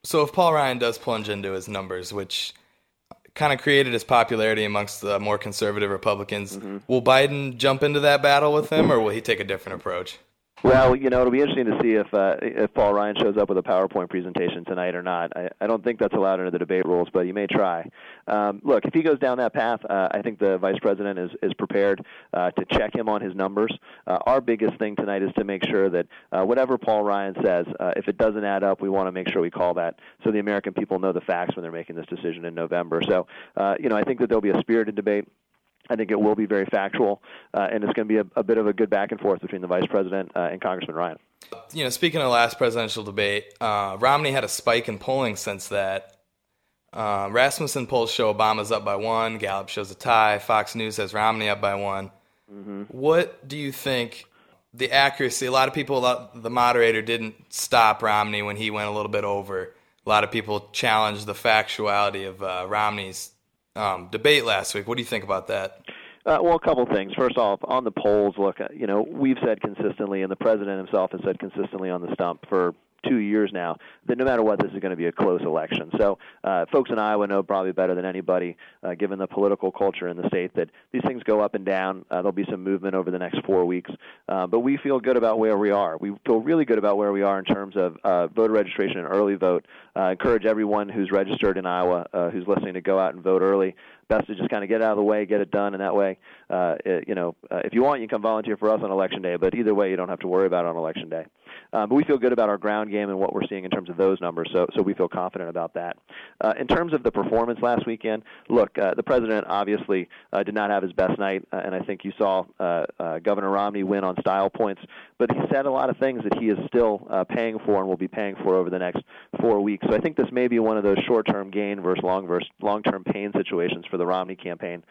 So if Paul Ryan does plunge into his numbers, which kind of created his popularity amongst the more conservative Republicans, Hmm. will Biden jump into that battle with him, or will he take a different approach? Well, it'll be interesting to see if Paul Ryan shows up with a PowerPoint presentation tonight or not. I don't think that's allowed under the debate rules, but he may try. Look, if he goes down that path, I think the vice president is prepared to check him on his numbers. Our biggest thing tonight is to make sure that whatever Paul Ryan says, if it doesn't add up, we want to make sure we call that so the American people know the facts when they're making this decision in November. So, I think that there'll be a spirited debate. I think it will be very factual, and it's going to be a bit of a good back and forth between the vice president and Congressman Ryan. Speaking of the last presidential debate, Romney had a spike in polling since that. Rasmussen polls show Obama's up by 1. Gallup shows a tie. Fox News has Romney up by 1. Mm-hmm. What do you think the accuracy? A lot of people, the moderator didn't stop Romney when he went a little bit over. A lot of people challenged the factuality of Romney's debate last week. What do you think about that? Well, a couple things. First off, on the polls, look, we've said consistently, and the president himself has said consistently on the stump for 2 years now, that no matter what, this is going to be a close election. So folks in Iowa know probably better than anybody, given the political culture in the state, that these things go up and down. There'll be some movement over the next 4 weeks. But we feel good about where we are. We feel really good about where we are in terms of voter registration and early vote. Encourage everyone who's registered in Iowa, who's listening, to go out and vote early. Best to just kind of get it out of the way, get it done, and that way, if you want, you can come volunteer for us on Election Day, but either way, you don't have to worry about it on Election Day. But we feel good about our ground game and what we're seeing in terms of those numbers, so we feel confident about that. In terms of the performance last weekend, look, the president obviously did not have his best night, and I think you saw Governor Romney win on style points, but he said a lot of things that he is still paying for and will be paying for over the next 4 weeks. So I think this may be one of those short-term gain versus long-term pain situations for the Romney campaign.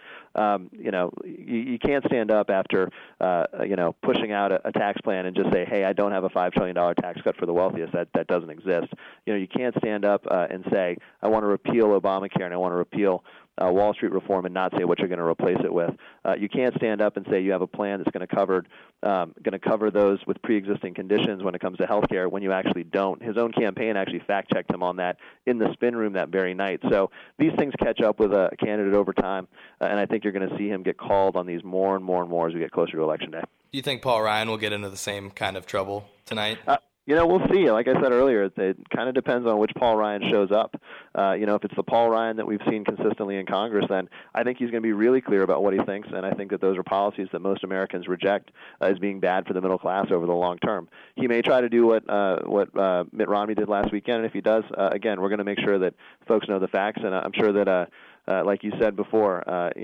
You can't stand up after pushing out a tax plan and just say, hey, I don't have a $5 trillion tax cut for the wealthiest. That doesn't exist. You can't stand up and say, I want to repeal Obamacare and I want to repeal Wall Street reform and not say what you're going to replace it with. You can't stand up and say you have a plan that's going to cover those with pre-existing conditions when it comes to health care when you actually don't. His own campaign actually fact-checked him on that in the spin room that very night. So these things catch up with a candidate over time, and I think you're going to see him get called on these more and more and more as we get closer to Election Day. Do you think Paul Ryan will get into the same kind of trouble tonight? We'll see. Like I said earlier, it kind of depends on which Paul Ryan shows up. If it's the Paul Ryan that we've seen consistently in Congress, then I think he's going to be really clear about what he thinks, and I think that those are policies that most Americans reject as being bad for the middle class over the long term. He may try to do what Mitt Romney did last weekend, and if he does, again, we're going to make sure that folks know the facts, and I'm sure that like you said before,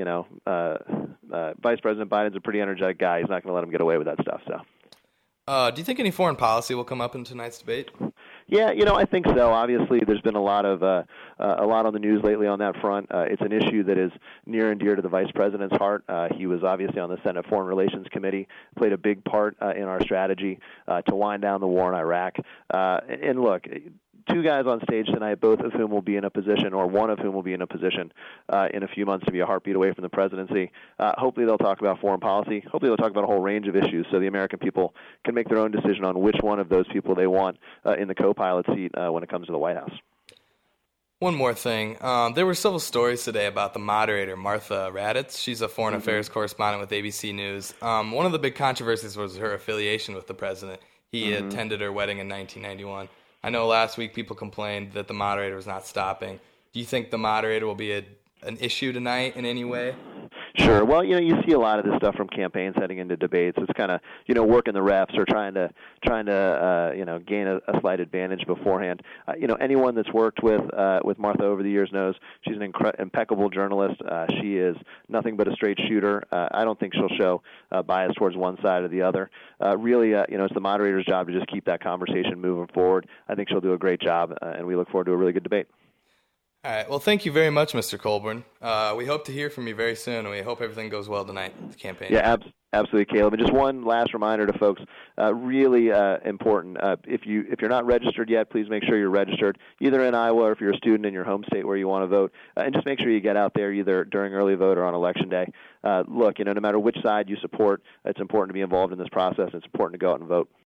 Vice President Biden's a pretty energetic guy. He's not going to let him get away with that stuff. So. Do you think any foreign policy will come up in tonight's debate? Yeah, I think so. Obviously, there's been a lot on the news lately on that front. It's an issue that is near and dear to the vice president's heart. He was obviously on the Senate Foreign Relations Committee, played a big part in our strategy to wind down the war in Iraq. And look, two guys on stage tonight, both of whom will be in a position, or one of whom will be in a position in a few months to be a heartbeat away from the presidency. Hopefully they'll talk about foreign policy. Hopefully they'll talk about a whole range of issues so the American people can make their own decision on which one of those people they want in the co-pilot seat when it comes to the White House. One more thing. There were several stories today about the moderator, Martha Raddatz. She's a foreign affairs correspondent with ABC News. One of the big controversies was her affiliation with the president. He attended her wedding in 1991. I know last week people complained that the moderator was not stopping. Do you think the moderator will be an issue tonight in any way? Sure. Well, you see a lot of this stuff from campaigns heading into debates. It's kind of, working the refs or trying to gain a slight advantage beforehand. Anyone that's worked with Martha over the years knows she's an impeccable journalist. She is nothing but a straight shooter. I don't think she'll show bias towards one side or the other. Really, it's the moderator's job to just keep that conversation moving forward. I think she'll do a great job, and we look forward to a really good debate. All right. Well, thank you very much, Mr. Colburn. We hope to hear from you very soon, and we hope everything goes well tonight with the campaign. Yeah, absolutely, Caleb. And just one last reminder to folks, really important. If you're not registered yet, please make sure you're registered, either in Iowa or if you're a student in your home state where you want to vote. And just make sure you get out there either during early vote or on Election Day. Look, no matter which side you support, it's important to be involved in this process. It's important to go out and vote.